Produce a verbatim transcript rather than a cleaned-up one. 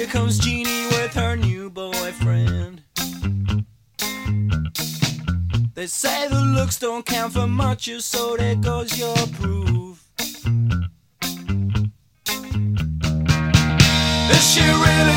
here comes Jeannie with her new boyfriend. They say the looks don't count for much, so there goes your proof. Is she really